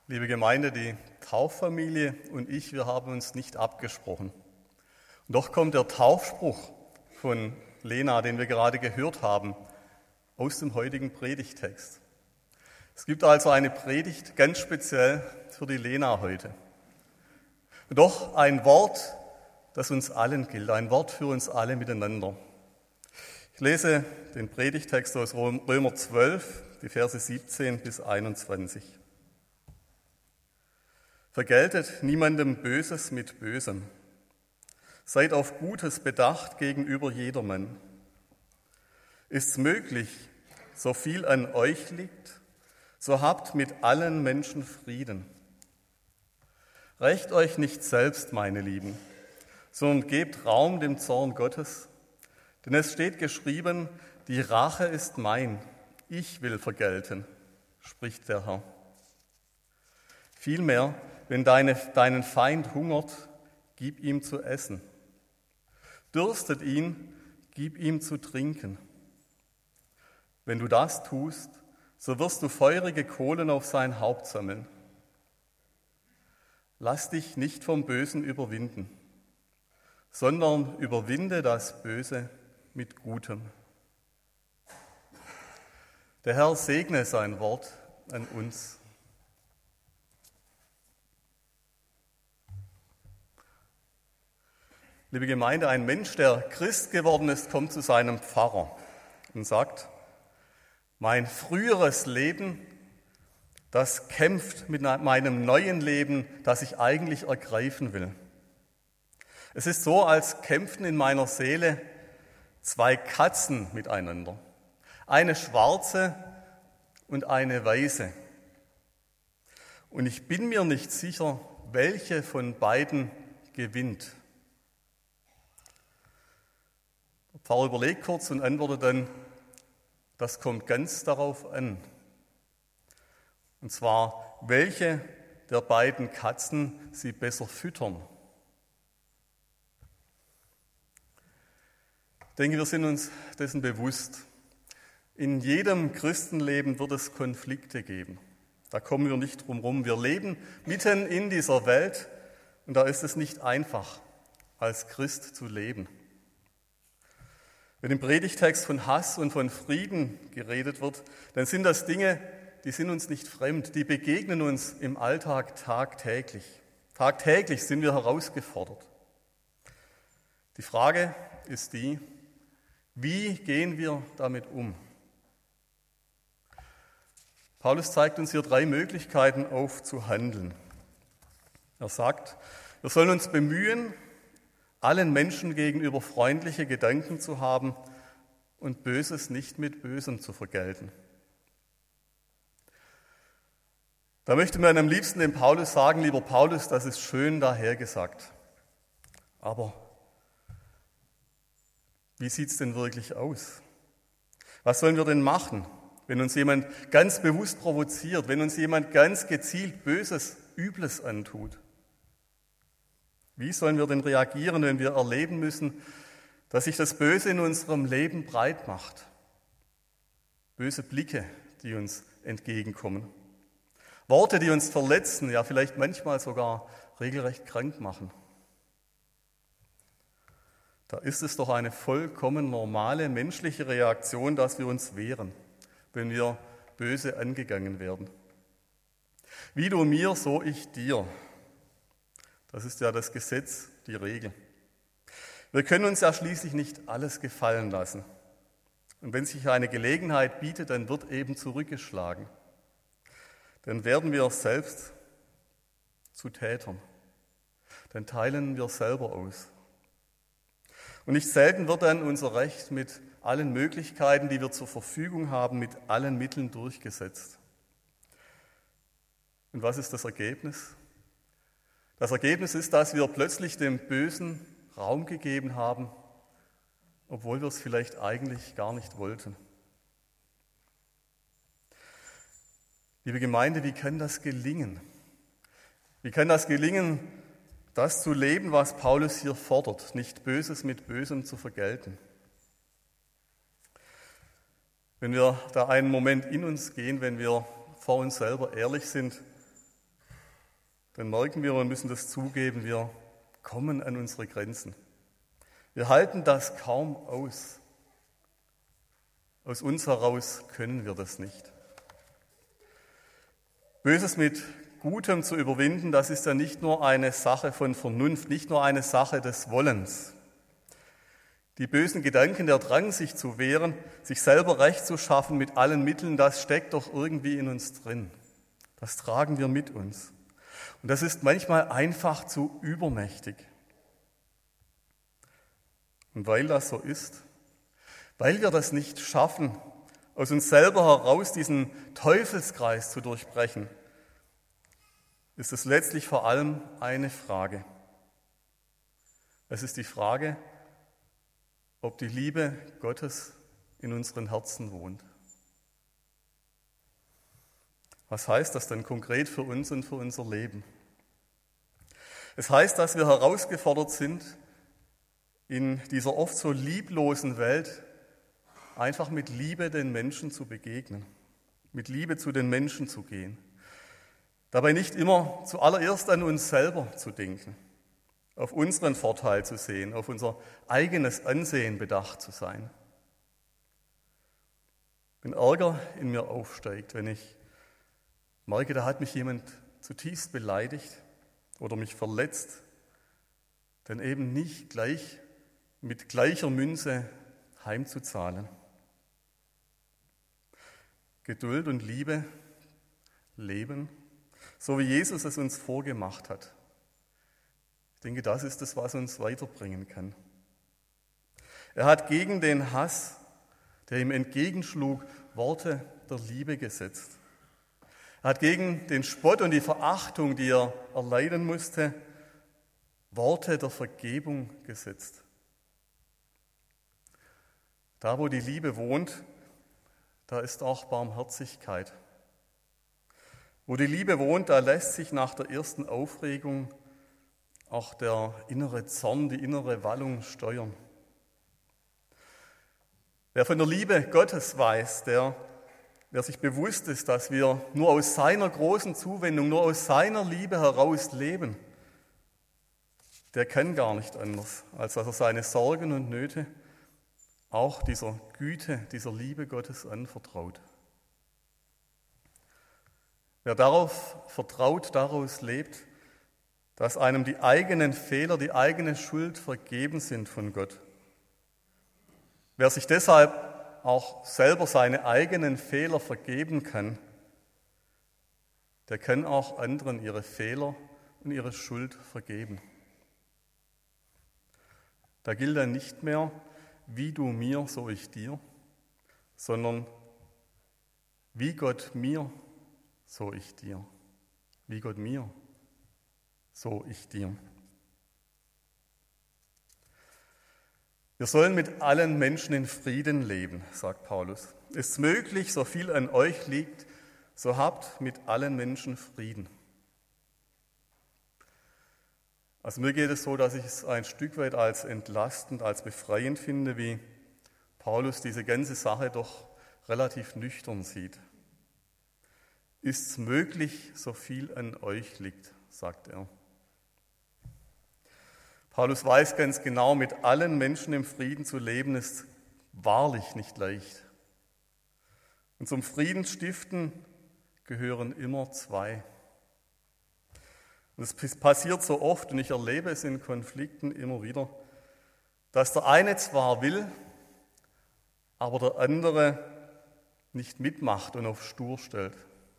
Liebe Gemeinde, die Tauffamilie und ich, wir haben uns nicht abgesprochen. Und doch kommt der Taufspruch von Lena, den wir gerade gehört haben, aus dem heutigen Predigtext. Es gibt also eine Predigt ganz speziell für die Lena heute. Und doch ein Wort, das uns allen gilt, ein Wort für uns alle miteinander. Ich lese den Predigtext aus Römer 12, die Verse 17 bis 21. Vergeltet niemandem Böses mit Bösem. Seid auf Gutes bedacht gegenüber jedermann. Ist's möglich, so viel an euch liegt, so habt mit allen Menschen Frieden. Rächt euch nicht selbst, meine Lieben, sondern gebt Raum dem Zorn Gottes, denn es steht geschrieben, die Rache ist mein, ich will vergelten, spricht der Herr. Vielmehr, wenn deinen Feind hungert, gib ihm zu essen. Dürstet ihn, gib ihm zu trinken. Wenn du das tust, so wirst du feurige Kohlen auf sein Haupt sammeln. Lass dich nicht vom Bösen überwinden, sondern überwinde das Böse mit Gutem. Der Herr segne sein Wort an uns. Liebe Gemeinde, ein Mensch, der Christ geworden ist, kommt zu seinem Pfarrer und sagt, mein früheres Leben, das kämpft mit meinem neuen Leben, das ich eigentlich ergreifen will. Es ist so, als kämpften in meiner Seele zwei Katzen miteinander. Eine schwarze und eine weiße. Und ich bin mir nicht sicher, welche von beiden gewinnt. Der Pfarrer überlegt kurz und antwortet dann, das kommt ganz darauf an. Und zwar, welche der beiden Katzen sie besser füttern. Ich denke, wir sind uns dessen bewusst. In jedem Christenleben wird es Konflikte geben. Da kommen wir nicht drum rum. Wir leben mitten in dieser Welt und da ist es nicht einfach, als Christ zu leben. Wenn im Predigtext von Hass und von Frieden geredet wird, dann sind das Dinge, die sind uns nicht fremd, die begegnen uns im Alltag tagtäglich. Tagtäglich sind wir herausgefordert. Die Frage ist die, wie gehen wir damit um? Paulus zeigt uns hier 3 Möglichkeiten auf, zu handeln. Er sagt, wir sollen uns bemühen, allen Menschen gegenüber freundliche Gedanken zu haben und Böses nicht mit Bösem zu vergelten. Da möchte man am liebsten dem Paulus sagen, lieber Paulus, das ist schön dahergesagt. Aber wie sieht es denn wirklich aus? Was sollen wir denn machen, wenn uns jemand ganz bewusst provoziert, wenn uns jemand ganz gezielt Böses, Übles antut? Wie sollen wir denn reagieren, wenn wir erleben müssen, dass sich das Böse in unserem Leben breit macht? Böse Blicke, die uns entgegenkommen. Worte, die uns verletzen, ja vielleicht manchmal sogar regelrecht krank machen. Da ist es doch eine vollkommen normale menschliche Reaktion, dass wir uns wehren, wenn wir böse angegangen werden. Wie du mir, so ich dir. Das ist ja das Gesetz, die Regel. Wir können uns ja schließlich nicht alles gefallen lassen. Und wenn sich eine Gelegenheit bietet, dann wird eben zurückgeschlagen. Dann werden wir selbst zu Tätern. Dann teilen wir selber aus. Und nicht selten wird dann unser Recht mit allen Möglichkeiten, die wir zur Verfügung haben, mit allen Mitteln durchgesetzt. Und was ist das Ergebnis? Das Ergebnis ist, dass wir plötzlich dem Bösen Raum gegeben haben, obwohl wir es vielleicht eigentlich gar nicht wollten. Liebe Gemeinde, wie kann das gelingen? Wie kann das gelingen, das zu leben, was Paulus hier fordert, nicht Böses mit Bösem zu vergelten? Wenn wir da einen Moment in uns gehen, wenn wir vor uns selber ehrlich sind, dann merken wir und müssen das zugeben, wir kommen an unsere Grenzen. Wir halten das kaum aus. Aus uns heraus können wir das nicht. Böses mit Gutem zu überwinden, das ist ja nicht nur eine Sache von Vernunft, nicht nur eine Sache des Wollens. Die bösen Gedanken, der Drang, sich zu wehren, sich selber Recht zu schaffen mit allen Mitteln, das steckt doch irgendwie in uns drin. Das tragen wir mit uns. Und das ist manchmal einfach zu übermächtig. Und weil das so ist, weil wir das nicht schaffen, aus uns selber heraus diesen Teufelskreis zu durchbrechen, ist es letztlich vor allem eine Frage. Es ist die Frage, ob die Liebe Gottes in unseren Herzen wohnt. Was heißt das denn konkret für uns und für unser Leben? Es heißt, dass wir herausgefordert sind, in dieser oft so lieblosen Welt einfach mit Liebe den Menschen zu begegnen, mit Liebe zu den Menschen zu gehen. Dabei nicht immer zuallererst an uns selber zu denken, auf unseren Vorteil zu sehen, auf unser eigenes Ansehen bedacht zu sein. Wenn Ärger in mir aufsteigt, wenn ich merke, da hat mich jemand zutiefst beleidigt oder mich verletzt, dann eben nicht gleich mit gleicher Münze heimzuzahlen. Geduld und Liebe leben, so wie Jesus es uns vorgemacht hat. Ich denke, das ist es, was uns weiterbringen kann. Er hat gegen den Hass, der ihm entgegenschlug, Worte der Liebe gesetzt. Er hat gegen den Spott und die Verachtung, die er erleiden musste, Worte der Vergebung gesetzt. Da, wo die Liebe wohnt, da ist auch Barmherzigkeit. Wo die Liebe wohnt, da lässt sich nach der ersten Aufregung auch der innere Zorn, die innere Wallung steuern. Wer von der Liebe Gottes weiß, wer sich bewusst ist, dass wir nur aus seiner großen Zuwendung, nur aus seiner Liebe heraus leben, der kann gar nicht anders, als dass er seine Sorgen und Nöte auch dieser Güte, dieser Liebe Gottes anvertraut. Wer darauf vertraut, daraus lebt, dass einem die eigenen Fehler, die eigene Schuld vergeben sind von Gott. Wer sich deshalb auch selber seine eigenen Fehler vergeben kann, der kann auch anderen ihre Fehler und ihre Schuld vergeben. Da gilt dann nicht mehr, wie du mir, so ich dir, sondern wie Gott mir, so ich dir. Wie Gott mir, so ich dir. Wir sollen mit allen Menschen in Frieden leben, sagt Paulus. Ist möglich, so viel an euch liegt, so habt mit allen Menschen Frieden. Also mir geht es so, dass ich es ein Stück weit als entlastend, als befreiend finde, wie Paulus diese ganze Sache doch relativ nüchtern sieht. Ist es möglich, so viel an euch liegt, sagt er. Paulus weiß ganz genau, mit allen Menschen im Frieden zu leben, ist wahrlich nicht leicht. Und zum Friedensstiften gehören immer zwei. Und es passiert so oft, und ich erlebe es in Konflikten immer wieder, dass der eine zwar will, aber der andere nicht mitmacht und auf stur stellt.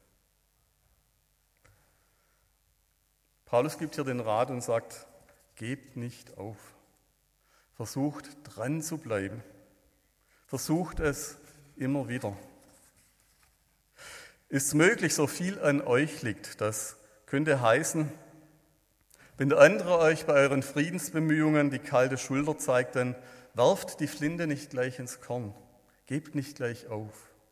Paulus gibt hier den Rat und sagt, gebt nicht auf. Versucht dran zu bleiben. Versucht es immer wieder. Ist es möglich, so viel an euch liegt, das könnte heißen, wenn der andere euch bei euren Friedensbemühungen die kalte Schulter zeigt, dann werft die Flinte nicht gleich ins Korn. Gebt nicht gleich auf.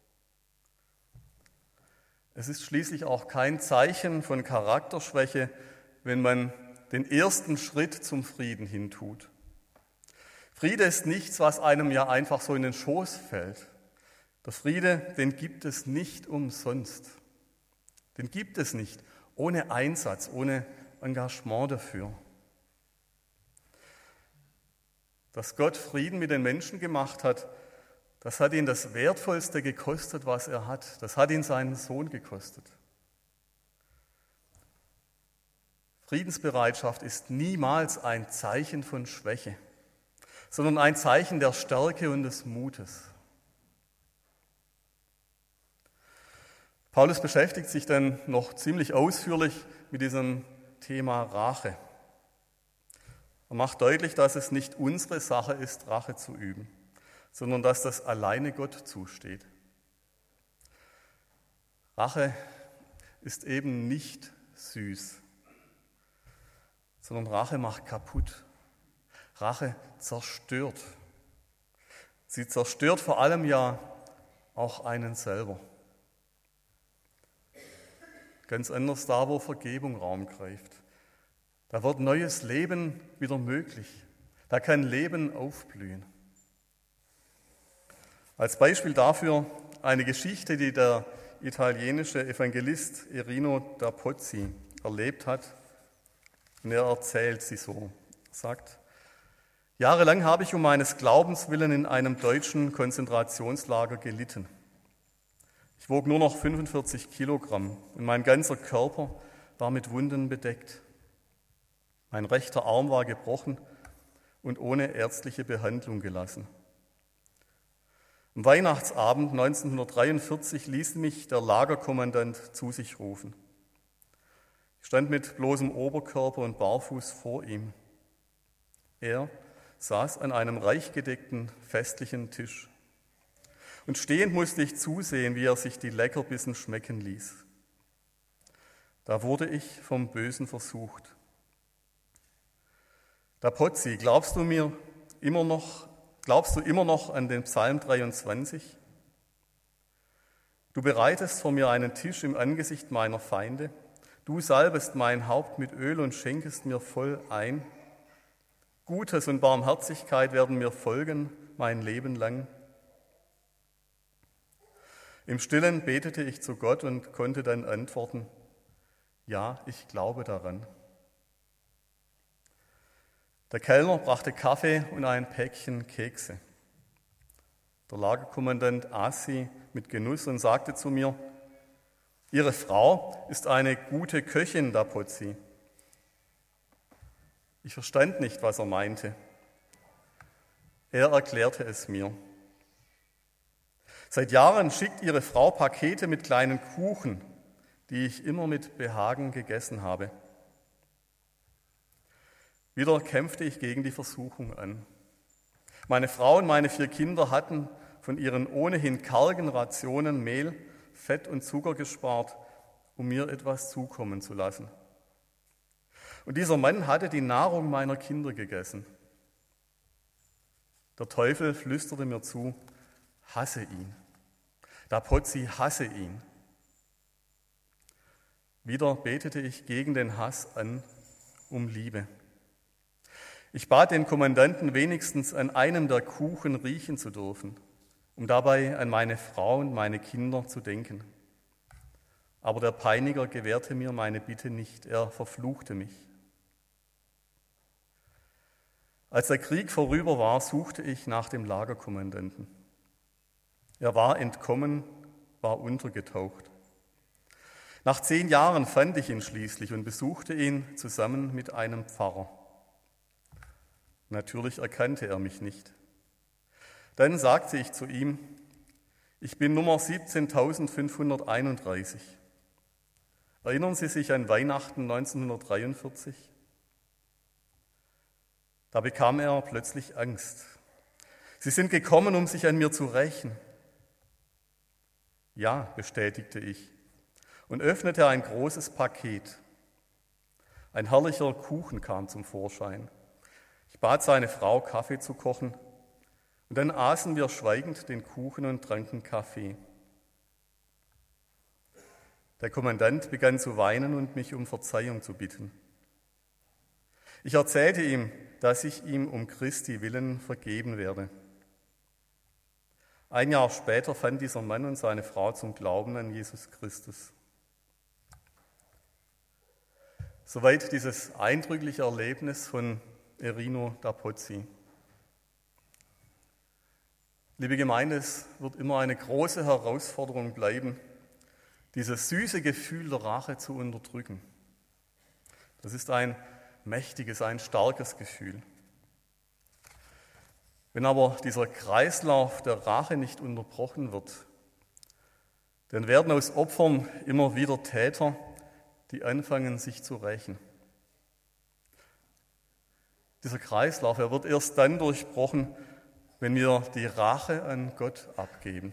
Es ist schließlich auch kein Zeichen von Charakterschwäche, wenn man den ersten Schritt zum Frieden hin tut. Friede ist nichts, was einem ja einfach so in den Schoß fällt. Der Friede, den gibt es nicht umsonst. Den gibt es nicht ohne Einsatz, ohne Engagement dafür. Dass Gott Frieden mit den Menschen gemacht hat, das hat ihn das Wertvollste gekostet, was er hat. Das hat ihn seinen Sohn gekostet. Friedensbereitschaft ist niemals ein Zeichen von Schwäche, sondern ein Zeichen der Stärke und des Mutes. Paulus beschäftigt sich dann noch ziemlich ausführlich mit diesem Thema Rache. Er macht deutlich, dass es nicht unsere Sache ist, Rache zu üben, sondern dass das alleine Gott zusteht. Rache ist eben nicht süß, sondern Rache macht kaputt. Rache zerstört. Sie zerstört vor allem ja auch einen selber. Ganz anders da, wo Vergebung Raum greift. Da wird neues Leben wieder möglich. Da kann Leben aufblühen. Als Beispiel dafür eine Geschichte, die der italienische Evangelist Erino da Pozzi erlebt hat. Und er erzählt sie so. Er sagt: Jahrelang habe ich um meines Glaubens willen in einem deutschen Konzentrationslager gelitten. Ich wog nur noch 45 Kilogramm und mein ganzer Körper war mit Wunden bedeckt. Mein rechter Arm war gebrochen und ohne ärztliche Behandlung gelassen. Am Weihnachtsabend 1943 ließ mich der Lagerkommandant zu sich rufen. Ich stand mit bloßem Oberkörper und barfuß vor ihm. Er saß an einem reich gedeckten festlichen Tisch. Und stehend musste ich zusehen, wie er sich die Leckerbissen schmecken ließ. Da wurde ich vom Bösen versucht. Da Pozzi, glaubst du immer noch an den Psalm 23? Du bereitest vor mir einen Tisch im Angesicht meiner Feinde. Du salbest mein Haupt mit Öl und schenkest mir voll ein. Gutes und Barmherzigkeit werden mir folgen mein Leben lang. Im Stillen betete ich zu Gott und konnte dann antworten: Ja, ich glaube daran. Der Kellner brachte Kaffee und ein Päckchen Kekse. Der Lagerkommandant aß sie mit Genuss und sagte zu mir: Ihre Frau ist eine gute Köchin, da Pozzi. Ich verstand nicht, was er meinte. Er erklärte es mir. Seit Jahren schickt ihre Frau Pakete mit kleinen Kuchen, die ich immer mit Behagen gegessen habe. Wieder kämpfte ich gegen die Versuchung an. Meine Frau und meine 4 Kinder hatten von ihren ohnehin kargen Rationen Mehl, Fett und Zucker gespart, um mir etwas zukommen zu lassen. Und dieser Mann hatte die Nahrung meiner Kinder gegessen. Der Teufel flüsterte mir zu: Hasse ihn. Da Pozzi, hasse ihn. Wieder betete ich gegen den Hass an, um Liebe. Ich bat den Kommandanten, wenigstens an einem der Kuchen riechen zu dürfen, um dabei an meine Frau und meine Kinder zu denken. Aber der Peiniger gewährte mir meine Bitte nicht, er verfluchte mich. Als der Krieg vorüber war, suchte ich nach dem Lagerkommandanten. Er war entkommen, war untergetaucht. Nach 10 Jahren fand ich ihn schließlich und besuchte ihn zusammen mit einem Pfarrer. Natürlich erkannte er mich nicht. Dann sagte ich zu ihm: Ich bin Nummer 17.531. Erinnern Sie sich an Weihnachten 1943? Da bekam er plötzlich Angst. Sie sind gekommen, um sich an mir zu rächen. Ja, bestätigte ich und öffnete ein großes Paket. Ein herrlicher Kuchen kam zum Vorschein. Ich bat seine Frau, Kaffee zu kochen, und dann aßen wir schweigend den Kuchen und tranken Kaffee. Der Kommandant begann zu weinen und mich um Verzeihung zu bitten. Ich erzählte ihm, dass ich ihm um Christi willen vergeben werde. Ein Jahr später fand dieser Mann und seine Frau zum Glauben an Jesus Christus. Soweit dieses eindrückliche Erlebnis von Erino da Pozzi. Liebe Gemeinde, es wird immer eine große Herausforderung bleiben, dieses süße Gefühl der Rache zu unterdrücken. Das ist ein mächtiges, ein starkes Gefühl. Wenn aber dieser Kreislauf der Rache nicht unterbrochen wird, dann werden aus Opfern immer wieder Täter, die anfangen, sich zu rächen. Dieser Kreislauf, er wird erst dann durchbrochen, wenn wir die Rache an Gott abgeben.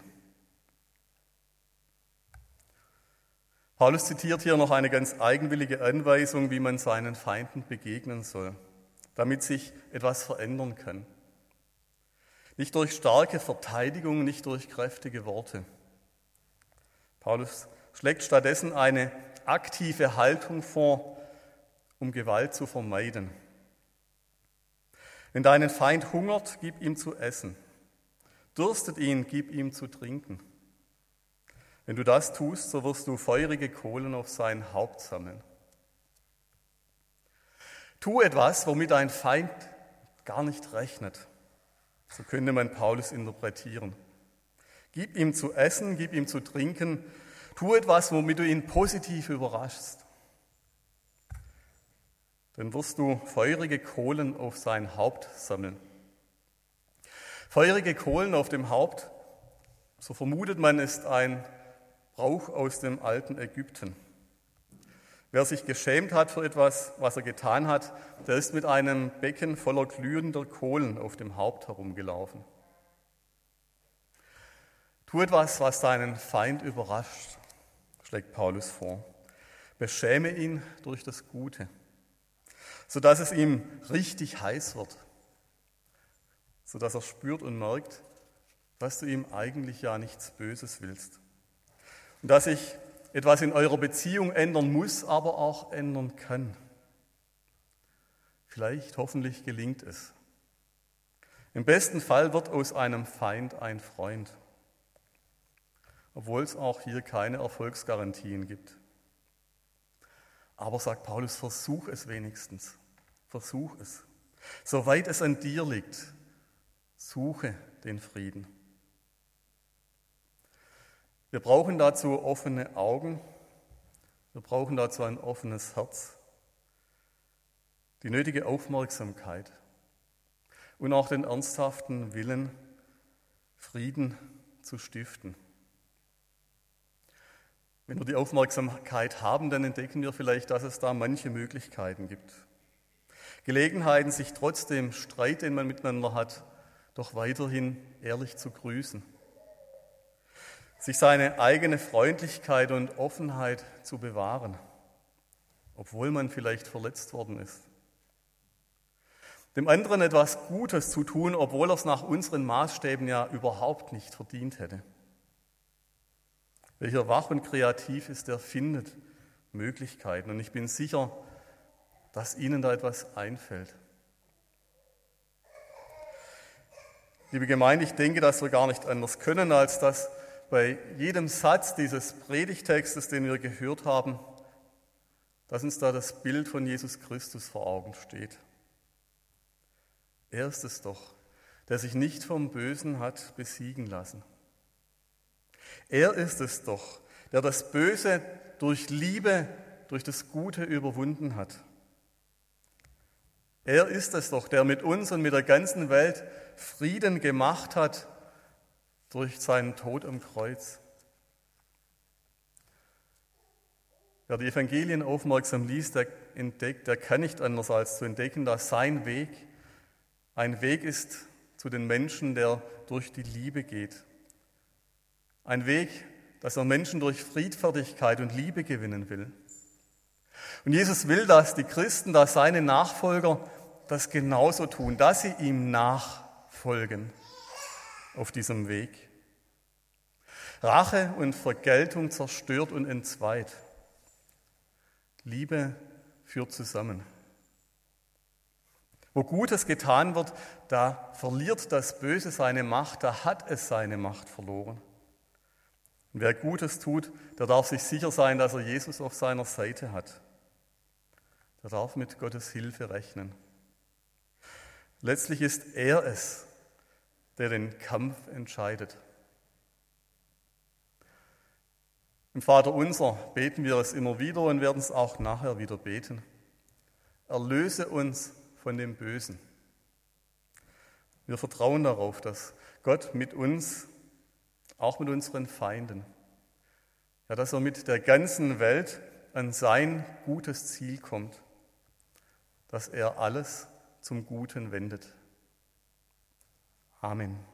Paulus zitiert hier noch eine ganz eigenwillige Anweisung, wie man seinen Feinden begegnen soll, damit sich etwas verändern kann. Nicht durch starke Verteidigung, nicht durch kräftige Worte. Paulus schlägt stattdessen eine aktive Haltung vor, um Gewalt zu vermeiden. Wenn deinen Feind hungert, gib ihm zu essen. Dürstet ihn, gib ihm zu trinken. Wenn du das tust, so wirst du feurige Kohlen auf sein Haupt sammeln. Tu etwas, womit dein Feind gar nicht rechnet. So könnte man Paulus interpretieren. Gib ihm zu essen, gib ihm zu trinken. Tu etwas, womit du ihn positiv überraschst. Dann wirst du feurige Kohlen auf sein Haupt sammeln. Feurige Kohlen auf dem Haupt, so vermutet man, ist ein Brauch aus dem alten Ägypten. Wer sich geschämt hat für etwas, was er getan hat, der ist mit einem Becken voller glühender Kohlen auf dem Haupt herumgelaufen. Tu etwas, was deinen Feind überrascht, schlägt Paulus vor. Beschäme ihn durch das Gute, sodass es ihm richtig heiß wird, sodass er spürt und merkt, dass du ihm eigentlich ja nichts Böses willst. Und dass sich etwas in eurer Beziehung ändern muss, aber auch ändern kann. Vielleicht, hoffentlich gelingt es. Im besten Fall wird aus einem Feind ein Freund, obwohl es auch hier keine Erfolgsgarantien gibt. Aber, sagt Paulus, versuch es wenigstens. Versuch es. Soweit es an dir liegt, suche den Frieden. Wir brauchen dazu offene Augen, wir brauchen dazu ein offenes Herz, die nötige Aufmerksamkeit und auch den ernsthaften Willen, Frieden zu stiften. Wenn wir die Aufmerksamkeit haben, dann entdecken wir vielleicht, dass es da manche Möglichkeiten gibt. Gelegenheiten, sich trotz dem Streit, den man miteinander hat, doch weiterhin ehrlich zu grüßen. Sich seine eigene Freundlichkeit und Offenheit zu bewahren, obwohl man vielleicht verletzt worden ist. Dem anderen etwas Gutes zu tun, obwohl er es nach unseren Maßstäben ja überhaupt nicht verdient hätte. Welcher wach und kreativ ist, der findet Möglichkeiten. Und ich bin sicher, dass Ihnen da etwas einfällt. Liebe Gemeinde, ich denke, dass wir gar nicht anders können, als dass bei jedem Satz dieses Predigtextes, den wir gehört haben, dass uns da das Bild von Jesus Christus vor Augen steht. Er ist es doch, der sich nicht vom Bösen hat besiegen lassen. Er ist es doch, der das Böse durch Liebe, durch das Gute überwunden hat. Er ist es doch, der mit uns und mit der ganzen Welt Frieden gemacht hat durch seinen Tod am Kreuz. Wer die Evangelien aufmerksam liest, der entdeckt, der kann nicht anders als zu entdecken, dass sein Weg ein Weg ist zu den Menschen, der durch die Liebe geht. Ein Weg, dass er Menschen durch Friedfertigkeit und Liebe gewinnen will. Und Jesus will, dass die Christen, dass seine Nachfolger das genauso tun, dass sie ihm nachfolgen auf diesem Weg. Rache und Vergeltung zerstört und entzweit. Liebe führt zusammen. Wo Gutes getan wird, da verliert das Böse seine Macht, da hat es seine Macht verloren. Und wer Gutes tut, der darf sich sicher sein, dass er Jesus auf seiner Seite hat. der darf mit Gottes Hilfe rechnen. Letztlich ist er es, der den Kampf entscheidet. Im Vaterunser beten wir es immer wieder und werden es auch nachher wieder beten. Erlöse uns von dem Bösen. Wir vertrauen darauf, dass Gott mit uns, auch mit unseren Feinden, ja, dass er mit der ganzen Welt an sein gutes Ziel kommt, dass er alles zum Guten wendet. Amen.